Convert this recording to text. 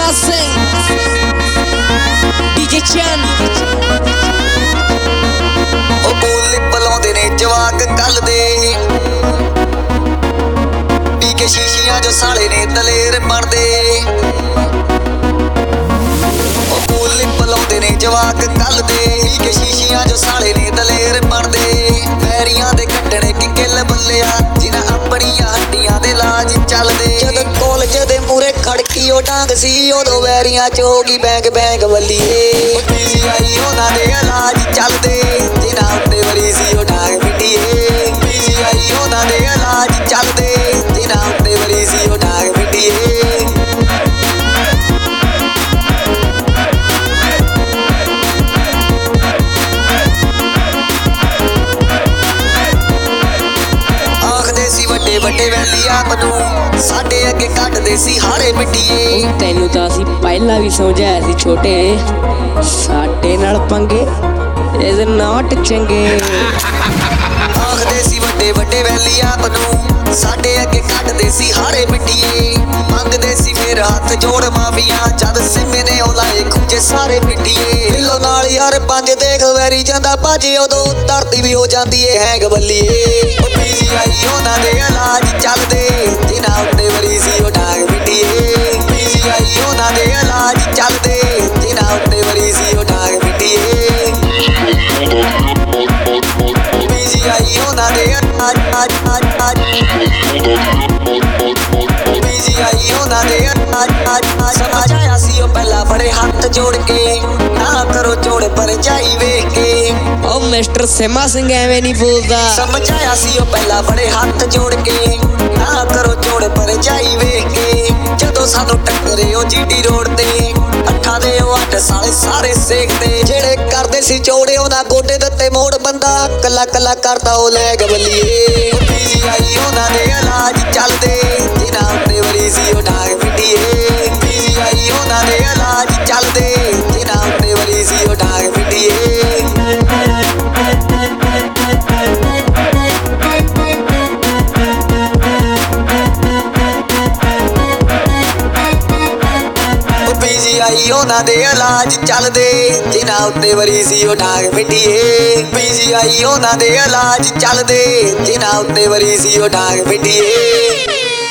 Sing DJ Chan ਉਹ ਬੋਲੇ ਪਲਾਉਂਦੇ ਨੇ ਜਵਾਕ ਕੱਲ ਦੇ ਪੀ ਕੇ ਸ਼ੀਸ਼ੀਆਂ ਜੋ ਸਾਲੇ ਨੇ ਦਲੇਰ ਬਣਦੇ ਉਹ ਬੋਲੇ ਪਲਾਉਂਦੇ ਨੇ ਜਵਾਕ ਕੱਲ ਦੇ ਪੀ ਕੇ ਸ਼ੀਸ਼ੀਆਂ ਜੋ ਸਾਲੇ ਨੇ ਦਲੇਰ ਬਣਦੇ ਪੈਰੀਆਂ ਦੇ ਕੱਟਣੇ ਕਿ ਕਿੱਲ ਬੱਲਿਆ ਜਿਨ੍ਹਾਂ ਆਪਣੀਆਂ ਹੱਡੀਆਂ ਦੇ ਲਾਜ ਚੱਲਦੇ ਜਦ ਕਾਲਜ ਦੇ ਮੂਰੇ ਖੜਕੀ ਉਹ ਡਾਂਗ ਸੀ ਉਦੋਂ ਵੈਰੀਆਂ ਚ ਹੋ ਗਈ ਬੈਂਗ ਬੈਂਗ ਵੱਲੀਏ ਪੀਜੀਆਈ ਉਹਨਾਂ ਦੇ ਇਲਾਜ ਚੱਲਦੇ ਜਿਨ੍ਹਾਂ ਉੱਤੇ ਵਰੀ ਸੀ ਉਹ ਡਾਂਗ ਮਿੱਟੀਏ ਪੀਜੀਆਈ ਉਹਨਾਂ ਦੇ ਇਲਾਜ ਚੱਲਦੇ ਜਿਨ੍ਹਾਂ ਉੱਤੇ ਵਰੀ ਸੀ ਉਹ ਡਾਂਗ ਮਿੱਟੀਏ ਵੱਡੇ ਵੈਲੀ ਆਪ ਨੂੰ ਸਾਡੇ ਅੱਗੇ ਕੱਢਦੇ ਸੀ ਹਾੜੇ ਮਿੱਟੀਏ ਤੈਨੂੰ ਤਾਂ ਅਸੀਂ ਪਹਿਲਾਂ ਵੀ ਸਮਝਾਇਆ ਸੀ ਛੋਟੇ ਸਾਡੇ ਨਾਲ ਪੰਗੇ ਇਜ਼ ਨਾਟ ਚੰਗੇ ਆਖਦੇ ਸੀ ਵੱਡੇ ਵੱਡੇ ਵੈਲੀ ਆਪ ਨੂੰ ਸਾਡੇ ਅੱਗੇ ਕੱਢਦੇ ਸੀ ਹਾੜੇ ਮਿੱਟੀਏ ਮੰਗਦੇ ਸੀ ਫਿਰ ਹੱਥ ਜੋੜ ਮਾਫੀਆਂ ਜਦ ਸਿੰਮੇ ਨੇ ਉਹ ਲਾਏ ਖੁੱਜੇ ਸਾਰੇ ਮਿੱਟੀਏ ਢਿੱਲੋਂ ਨਾਲ ਯਾਰ ਪੰਜ ਦੇਖ ਵੈਰੀ ਜਾਂਦਾ ਭੱਜ ਉਦੋਂ ਧਰਤੀ ਵੀ ਹੋ ਜਾਂਦੀ ਏ ਹੈਂਗ ਬੱਲੀਏ ਉਹ ਪੀਜੀਆਈ ਉਹਨਾਂ ਦੇ ਇਲਾਜ ਚੱਲਦੇ ਜਿਨ੍ਹਾਂ ਉੱਤੇ ਵਰੀ ਸੀ ਉਹ ਡਾਂਗ ਮਿੱਟੀਏ ਪੀਜੀਆਈ ਉਹਨਾਂ ਦੇ ਇਲਾਜ ਚੱਲਦੇ ਜਿਨ੍ਹਾਂ ਉੱਤੇ ਵਰੀ ਸੀ ਉਹ ਡਾਂਗ ਮਿੱਟੀਏ ਪੀਜੀਆਈ ਉਹਨਾਂ ਦੇ ਪੀਜੀਆਈ ਉਹਨਾਂ ਦੇ ਸਮਝ ਆਇਆ ਸੀ ਉਹ ਪਹਿਲਾਂ ਬੜੇ ਹੱਥ ਜੋੜ ਕੇ ਨਾ ਕਰੋ ਜੋੜ ਪਰ ਜਾਈ ਵੇਖ ਕੇ ਉਹ ਮਿਸਟਰ ਸਿਮਾ ਸਿੰਘ ਐਵੇਂ ਨਹੀਂ ਬੋਲਦਾ ਸਮਝ ਆਇਆ ਸੀ ਉਹ ਪਹਿਲਾਂ ਬੜੇ ਹੱਥ ਜੋੜ ਕੇ ਨਾ ਕਰੋ ਜੋੜ ਪਰ ਜਾਈ ਵੇਖ ਕੇ ਜਦੋਂ ਸਾਨੂੰ ਟੱਕਰੇ ਉਹ ਜੀਟੀ ਰੋਡ ਤੇ ਅੱਠਾਂ ਦੇ ਉਹ 8 ਸਾਲੇ ਸਾਰੇ ਸੇਕਦੇ ਜਿਹੜੇ ਕਰਦੇ ਸੀ ਚੋੜੇ ਉਹਨਾਂ ਗੋਡੇ ਦਿੱਤੇ ਮੋੜ ਬੰਦਾ ਕੱਲਾ ਕੱਲਾ ਕਰਦਾ ਉਹ ਲੈ ਗਵਲੀਏ ਪੀਜੀਆਈ ਉਹਨਾਂ ਦੇ ਇਲਾਜ ਚੱਲਦੇ ਜਿਨ੍ਹਾਂ ਉੱਤੇ ਵਰੀ ਸੀ ਉਹ ਡਾਂਗ ਮਿੱਟੀਏ ਪੀਜੀਆਈ ਉਹਨਾਂ ਦੇ ਇਲਾਜ ਚੱਲਦੇ ਜਿਨ੍ਹਾਂ ਉੱਤੇ ਵਰੀ ਸੀ ਉਹ ਡਾਂਗ ਮਿੱਟੀਏ ਪੀਜੀਆਈ ਉਹਨਾਂ ਦੇ ਇਲਾਜ ਚੱਲਦੇ ਜਿਨ੍ਹਾਂ ਉੱਤੇ ਵਰੀ ਸੀ ਉਹ ਡਾਂਗ ਮਿੱਟੀਏ ਪੀਜੀਆਈ ਉਹਨਾਂ ਦੇ ਇਲਾਜ ਚੱਲਦੇ ਜਿਨ੍ਹਾਂ ਉੱਤੇ ਵਰੀ ਸੀ ਉਹ ਡਾਂਗ ਮਿੱਟੀਏ